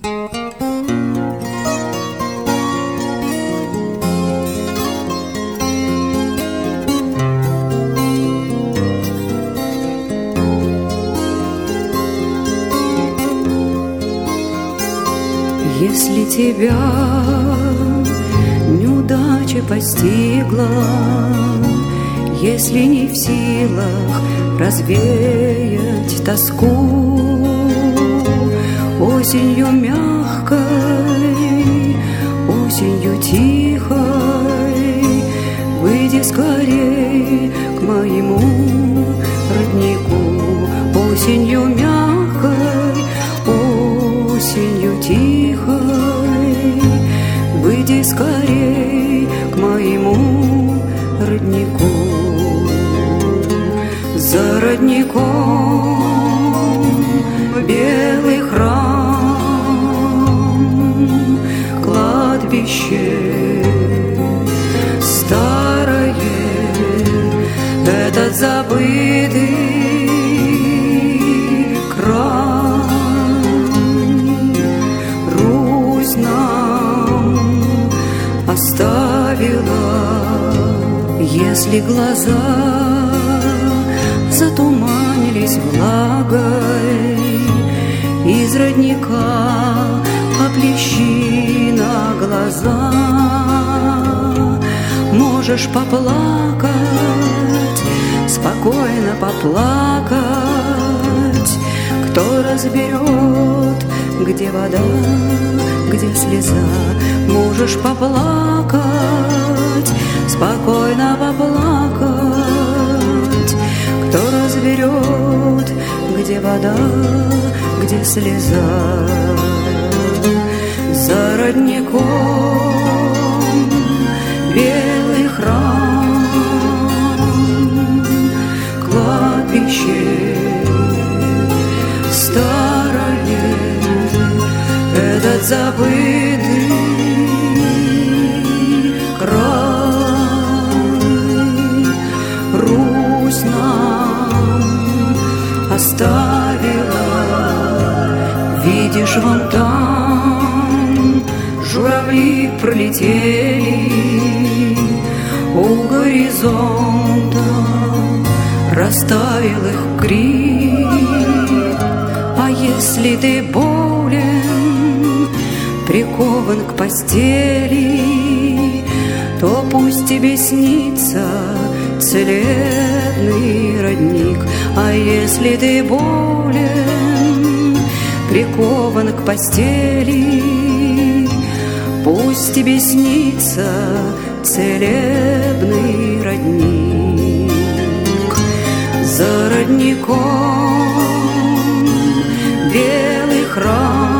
Если тебя неудача постигла, если не в силах развеять тоску, осенью мягкой, осенью тихой, выйди скорей к моему роднику. Осенью мягкой, осенью тихой, выйди скорей к моему роднику. За родником белый храм, кладбище старое, этот забытый край. Русь нам оставила, если глаза затуманились влагой, из родника поплещи на глаза. Можешь поплакать, спокойно поплакать. Кто разберет, где вода, где слеза? Можешь поплакать, спокойно поплакать. Кто разберет, где вода, где слеза? За родником белый храм, кладбище старое, этот забытый край. Русь нам оставила, видишь, вон там журавли пролетели, у горизонта растаял их крик. А если ты болен, прикован к постели, то пусть тебе снится целебный родник. А если ты болен, прикован к постели, пусть тебе снится целебный родник. За родником белый храм,